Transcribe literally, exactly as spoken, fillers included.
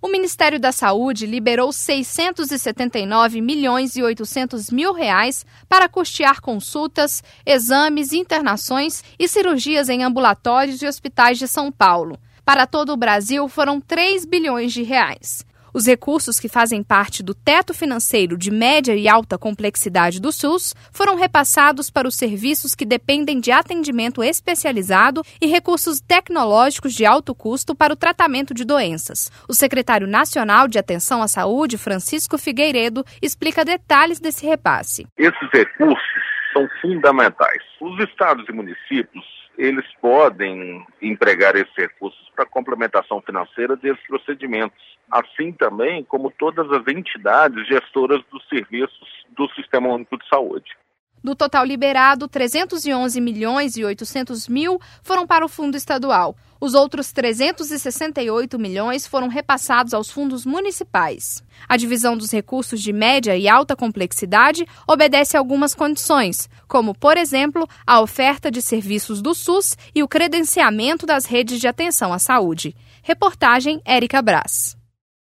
O Ministério da Saúde liberou seiscentos e setenta e nove milhões e oitocentos mil reais para custear consultas, exames, internações e cirurgias em ambulatórios e hospitais de São Paulo. Para todo o Brasil, foram três bilhões de reais. Os recursos que fazem parte do teto financeiro de média e alta complexidade do SUS foram repassados para os serviços que dependem de atendimento especializado e recursos tecnológicos de alto custo para o tratamento de doenças. O secretário nacional de Atenção à Saúde, Francisco Figueiredo, explica detalhes desse repasse. Esses recursos são fundamentais. Os estados e municípios, eles podem empregar esses recursos para complementação financeira desses procedimentos, assim também como todas as entidades gestoras dos serviços do Sistema Único de Saúde. Do total liberado, trezentos e onze milhões e oitocentos mil foram para o fundo estadual. Os outros trezentos e sessenta e oito milhões foram repassados aos fundos municipais. A divisão dos recursos de média e alta complexidade obedece a algumas condições, como, por exemplo, a oferta de serviços do SUS e o credenciamento das redes de atenção à saúde. Reportagem Érica Brás.